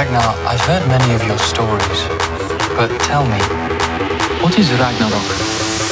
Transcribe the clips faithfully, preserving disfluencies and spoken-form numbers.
Ragnar, I've heard many of your stories, but tell me, what is Ragnarok?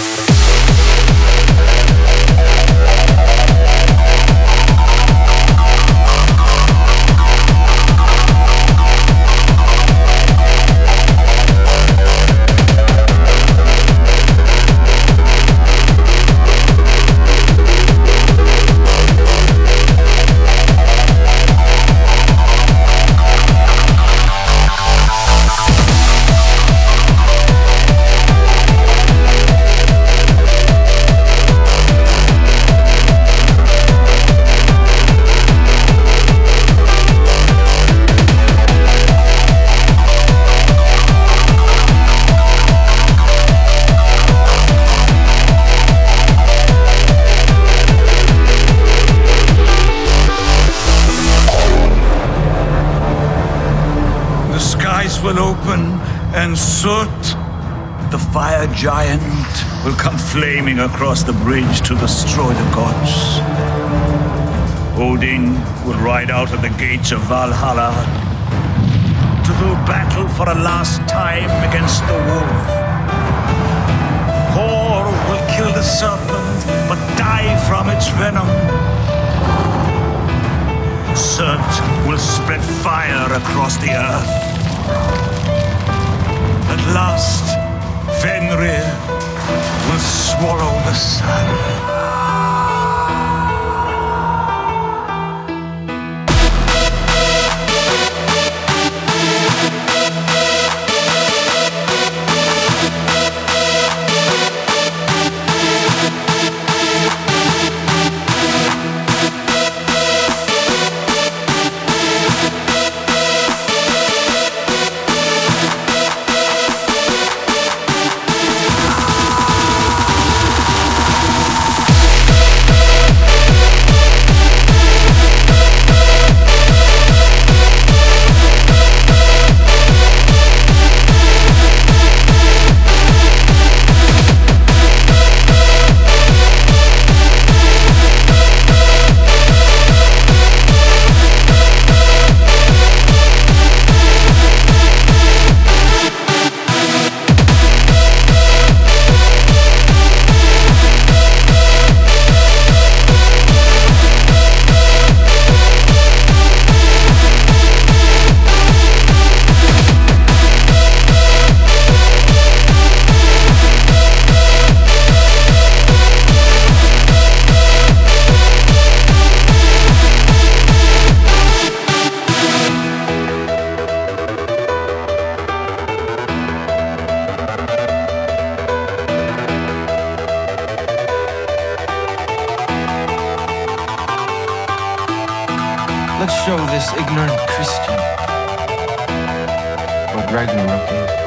Will open, and Soot, the fire giant, will come flaming across the bridge to destroy the gods. Odin will ride out of the gates of Valhalla to do battle for a last time against the wolf. Thor will kill the serpent, but die from its venom. Surt will spread fire across the earth. At last, Fenrir will swallow the sun. Let's show this ignorant Christian what Ragnarok is.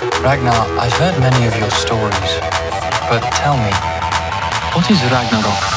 Ragnar, I've heard many of your stories, but tell me, what is Ragnarok?